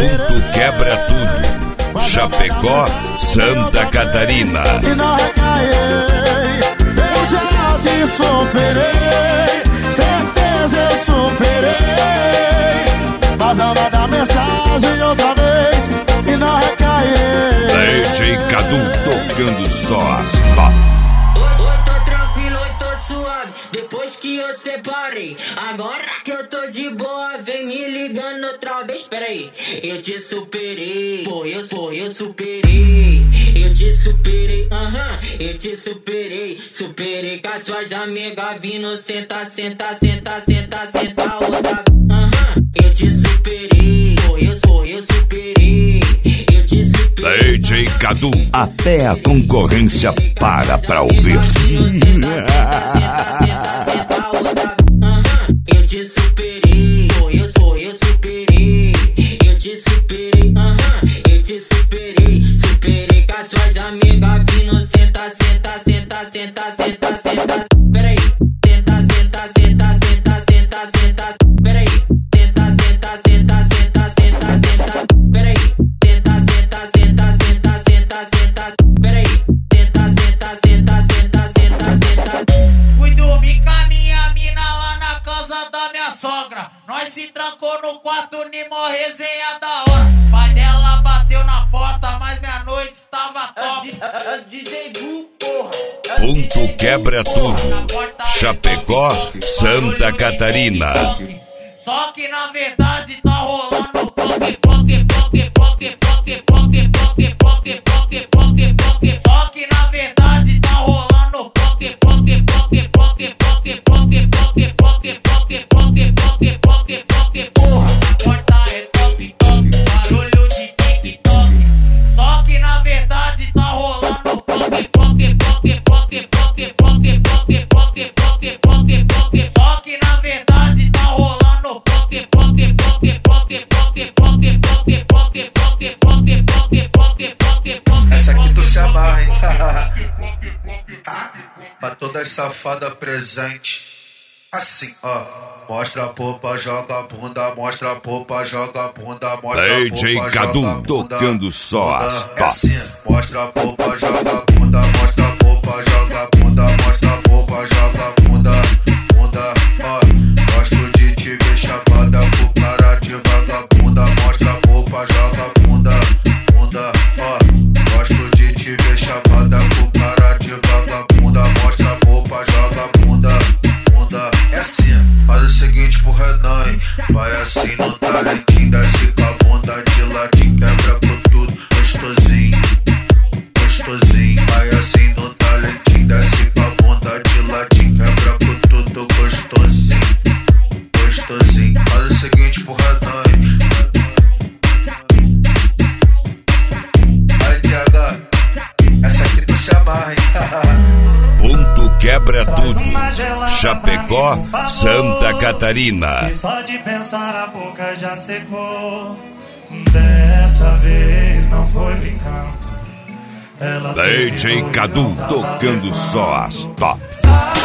Ponto quebra tudo. Chapecó, Santa Catarina. Se não recaiei, eu já te superei. Certeza eu superei. Mas ao mandar mensagem outra vez, se não recaiei. DJ Cadu tocando só as tops. Oi, tô tranquilo, oi, tô suave. Depois que eu separei, agora que eu tô de boa, vem me ligando outra vez. Peraí, eu te superei, porra, eu superei. Eu te superei, eu te superei. Superei com as suas amigas vindo, senta, senta, senta, senta, senta outra. Eu te superei, porra, eu superei. Eu te superei. DJ Cadu, até a concorrência para pra ouvir. Eu te superei, eu superei. Eu te superei, eu te superei. Superei com as suas amigas vindo, senta, senta, senta, senta, senta, senta. Peraí, senta, senta, senta, senta, senta, senta. Peraí, senta, senta, senta, senta, senta, senta. Peraí, senta, senta, senta, senta, senta, senta. Peraí, senta, senta, senta, senta, senta, senta. Fui dormir com a minha mina lá na casa da minha sogra. Nós se trancou no quarto, Nimo, resenha da hora. Pai dela bateu na porta, mas minha noite estava top. DJ Gu, porra. Ponto quebra tudo. Chapecó, Santa Catarina. Só que na verdade tá rolando poque, poque, poque, poque, poque, poque, poque, poque, poque, poque, poque. Só que na verdade tá rolando poque, poque, poque, poque, poque, poque, poque, poque, poque, poque, poque, poque, poque. Porra, a porta é top, top, barulho de TikTok. Só que na verdade tá rolando poque, poque, poque, poque, poque, poque, poque, poque, poque, poque, poque. Só que na verdade tá rolando poque, poque, poque, poque, poque, poque, poque, poque, poque, poque, poque, poque, poque, poque. Essa aqui tu se amarra, hein? Pra todas as safadas presentes. Assim, ó. Mostra a popa, joga a bunda. Mostra a popa, joga a bunda. Mostra a DJ popa, Cadu joga a bunda. tocando só as É tops. assim, mostra a popa, joga a bunda. Mostra a popa, joga a bunda. Mostra a popa, joga a bunda. Bunda, ó. Gosto de te ver chapada com cara de vagabunda. Mostra a popa, joga a bunda. Bunda, ó. Gosto de te ver chapada com cara de vagabunda. Mostra a popa, joga a bunda. Bunda, é assim, faz o seguinte pro Renan, hein? Vai assim no talentinho, desce com a bunda de ladinho, quebra com tudo, gostosinho, gostosinho. Vai assim no talentinho, desce com a bunda de ladinho, quebra com tudo, gostosinho, gostosinho. Faz o seguinte pro Renan, hein? Vai, TH, essa aqui tu se amarra, hein? Ponto quebra tudo. Chapecó, Santa Catarina. E só de pensar a boca já secou. Dessa vez não foi brincando. Ela DJ Cadu tocando só as tops. Ah,